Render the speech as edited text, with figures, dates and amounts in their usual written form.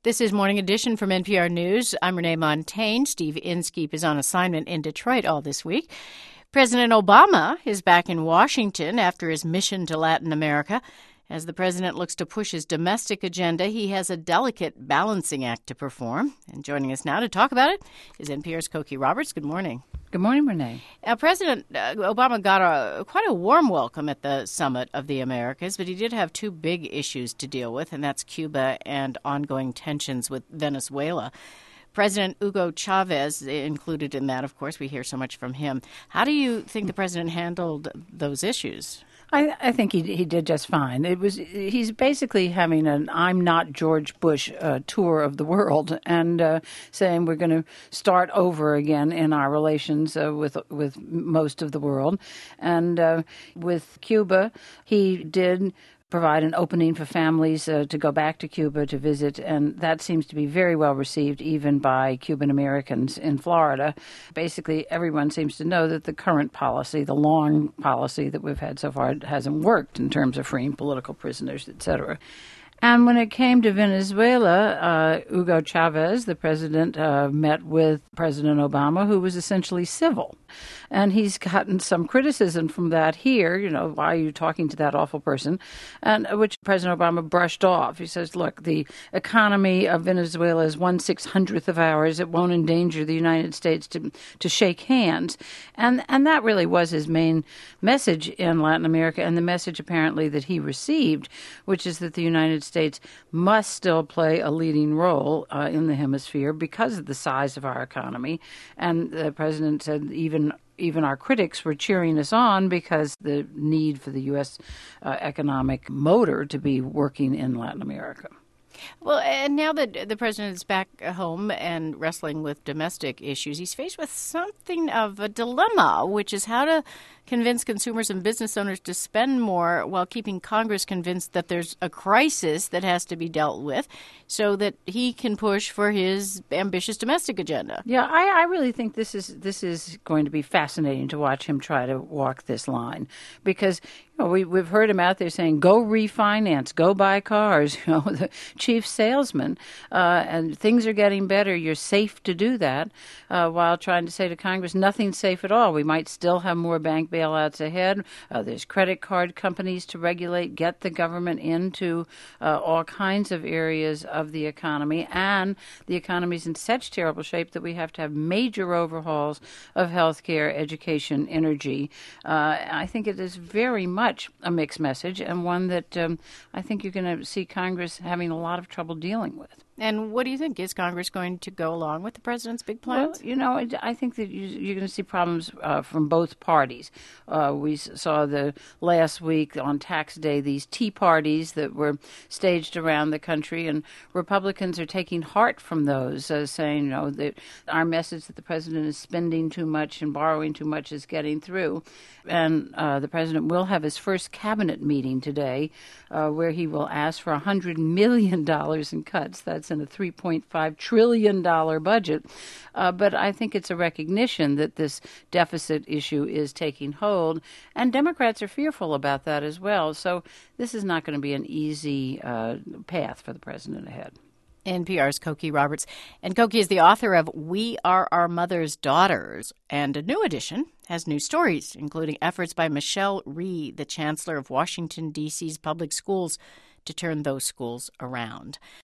This is Morning Edition from NPR News. I'm Renee Montaigne. Steve Inskeep is on assignment in Detroit all this week. President Obama is back in Washington after his mission to Latin America. As the president looks to push his domestic agenda, he has a delicate balancing act to perform. And joining us now to talk about it is NPR's Cokie Roberts. Good morning. Good morning, Renee. President Obama got quite a warm welcome at the Summit of the Americas, but he did have two big issues to deal with, and that's Cuba and ongoing tensions with Venezuela. President Hugo Chavez included in that, of course. We hear so much from him. How do you think the president handled those issues? I think he did just fine. He's basically having an "I'm not George Bush" tour of the world, and saying we're going to start over again in our relations with most of the world. And with Cuba, he did provide an opening for families to go back to Cuba to visit, and that seems to be very well received even by Cuban Americans in Florida. Basically, everyone seems to know that the current policy, the long policy that we've had so far, hasn't worked in terms of freeing political prisoners, etc. And when it came to Venezuela, Hugo Chavez, the president, met with President Obama, who was essentially civil. And he's gotten some criticism from that here. Why are you talking to that awful person? And which President Obama brushed off. He says, look, the economy of Venezuela is 1/600th of ours. It won't endanger the United States to shake hands. And that really was his main message in Latin America, and the message apparently that he received, which is that the United States must still play a leading role in the hemisphere because of the size of our economy. And the president said even our critics were cheering us on because the need for the U.S. Economic motor to be working in Latin America. Well, and now that the president is back home and wrestling with domestic issues, he's faced with something of a dilemma, which is how to convince consumers and business owners to spend more while keeping Congress convinced that there's a crisis that has to be dealt with so that he can push for his ambitious domestic agenda. Yeah, I really think this is going to be fascinating to watch him try to walk this line, because we've heard him out there saying, go refinance, go buy cars, the chief salesman, and things are getting better. You're safe to do that, while trying to say to Congress, nothing's safe at all. We might still have more bank bailouts ahead. There's credit card companies to regulate, get the government into all kinds of areas of the economy, and the economy's in such terrible shape that we have to have major overhauls of healthcare, education, energy. I think it is very much a mixed message, and one that I think you're going to see Congress having a lot of trouble dealing with. And what do you think? Is Congress going to go along with the president's big plans? Well, I think that you're going to see problems from both parties. We saw last week on tax day these tea parties that were staged around the country, and Republicans are taking heart from those, saying, that our message that the president is spending too much and borrowing too much is getting through. And the president will have his first cabinet meeting today where he will ask for $100 million in cuts. That's in a $3.5 trillion budget. But I think it's a recognition that this deficit issue is taking hold, and Democrats are fearful about that as well. So this is not going to be an easy path for the president ahead. NPR's Cokie Roberts. And Cokie is the author of We Are Our Mother's Daughters, and a new edition has new stories, including efforts by Michelle Rhee, the chancellor of Washington, D.C.'s public schools, to turn those schools around.